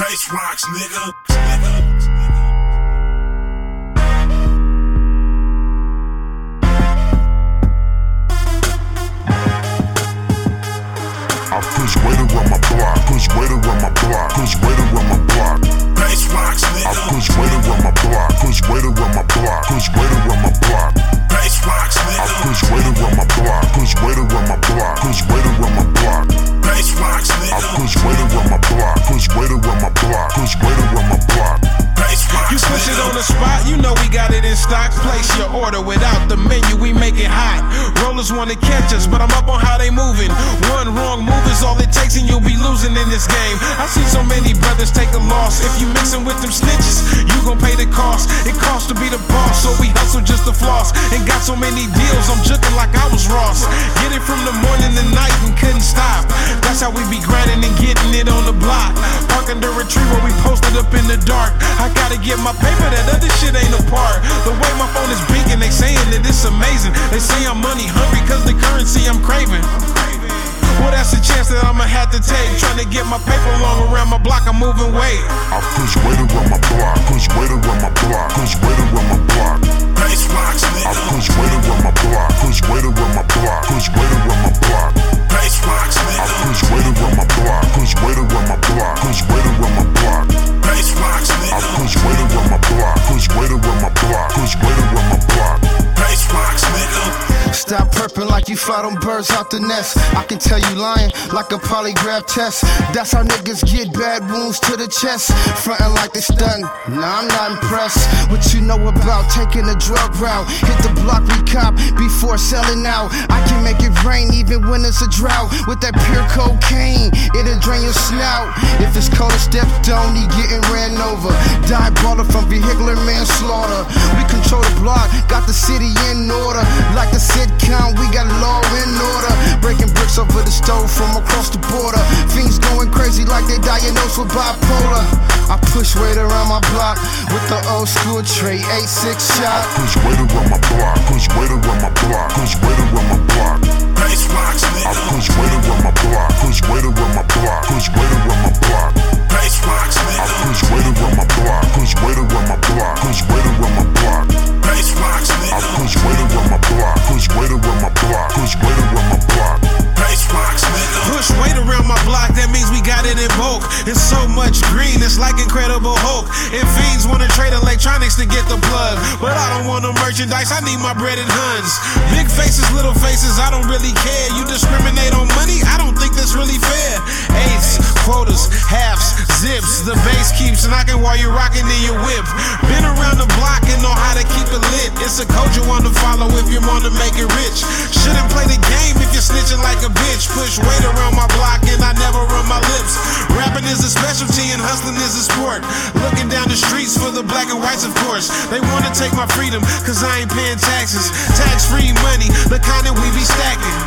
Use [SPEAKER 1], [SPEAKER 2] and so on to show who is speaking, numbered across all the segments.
[SPEAKER 1] Bass rocks, nigga.
[SPEAKER 2] I push weight around my block, push weight around my block, push weight around my block.
[SPEAKER 1] Bass rocks, nigga.
[SPEAKER 2] I push weight around my block, push weight around my block, push weight around my block.
[SPEAKER 1] Bass rocks, nigga.
[SPEAKER 2] I push weight around my block, push weight around my block, push weight around my block.
[SPEAKER 1] Bass rocks, nigga.
[SPEAKER 2] I push weight around my block, push weight around my block, push weight around my block.
[SPEAKER 3] You push it on the spot, you know we got it in stock. Place your order without the menu, we make it hot. Rollers wanna catch us, but I'm up on how they moving. One wrong move is all it takes and you'll be losing in this game. I see so many brothers take a loss. If you mixin' with them snitches, you gon' pay the cost. It costs to be the boss, so we hustle just to floss. And got so many deals, I'm juking like I was Ross. Get it from the morning to night and couldn't stop. That's how we be grinding and getting it on the block. Park under a tree where we posted up in the dark. I gotta get my paper, that other shit ain't a part. The way my phone is beaking, they saying that it's amazing. They say I'm money hungry cause the currency I'm craving. Well, that's a chance that I'ma have to take. Trying to get my paper long around my block, I'm moving weight.
[SPEAKER 2] I push weight around my block, push weight around my block, push weight around my block.
[SPEAKER 1] Bass rocks, nigga.
[SPEAKER 2] I push weight around my block, push weight around my block, push weight around my block.
[SPEAKER 1] Bass rocks, nigga.
[SPEAKER 2] I push weight around my block, push weight around my block, push weight around my block.
[SPEAKER 1] Bass rocks, nigga.
[SPEAKER 2] I push weight around my block, push weight around my block, push weight around my block.
[SPEAKER 1] Bass rocks, nigga.
[SPEAKER 4] Stop perping like you fly them birds out the nest. I can tell you lying like a polygraph test. That's how niggas get bad wounds to the chest. Frontin' like they stunned. Nah, I'm not impressed. What you know about taking the drug route? Hit the block, we cop before selling out. I can make it rain even when it's a drought. With that pure cocaine, it'll drain your snout. If it's cold, step down, he getting ran over. Die baller from vehicular manslaughter. We control the block, got the city in order. Like the sitcom, we got law in order. Breaking bricks over the stove from across the border. Fiends going crazy like they diagnosed with bipolar. I push weight around my block with the old school tray 8-6 shot.
[SPEAKER 2] Push weight around my block, push weight around my block, push weight around my block.
[SPEAKER 1] Bass rocks, nigga.
[SPEAKER 2] I push weight around my block, push weight around my block, push weight around my block.
[SPEAKER 1] Bass rocks,
[SPEAKER 2] I
[SPEAKER 1] nigga.
[SPEAKER 2] push weight around my block, push weight around my block, push weight around my block.
[SPEAKER 1] Bass rocks,
[SPEAKER 2] I
[SPEAKER 1] nigga.
[SPEAKER 2] push weight around my block, push weight around my block, push weight around my block.
[SPEAKER 1] Bass rocks, nigga.
[SPEAKER 3] Push weight around my block, that means we got it in bulk. It's so much green, it's like Incredible Hulk. And fiends wanna trade electronics to get the plug. But I don't want no merchandise, I need my bread and huns. Big faces, little faces, I don't really care. You discriminate on money, I don't think that's really fair. Eighths, quotas, halves, zips. The bass keeps knocking while you're rocking in your whip. Been around the block and know how to keep it lit. It's a code you wanna follow if you wanna make it rich. Shouldn't play the game if you're snitching like a bitch. Push weight around my block and I never run my lips. Rapping is a specialty and hustling is a sport. Looking down the streets for the black and whites, of course. They wanna take my freedom cause I ain't paying taxes. Tax-free money, the kind that we be stacking.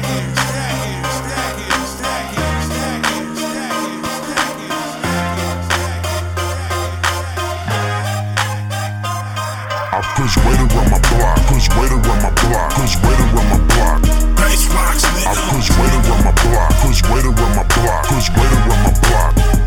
[SPEAKER 2] I push weight around my block, push weight around my block, push weight around my block.
[SPEAKER 1] Bass rocks,
[SPEAKER 2] I
[SPEAKER 1] nigga.
[SPEAKER 2] push weight around my block, push weight around my block, push weight around my block.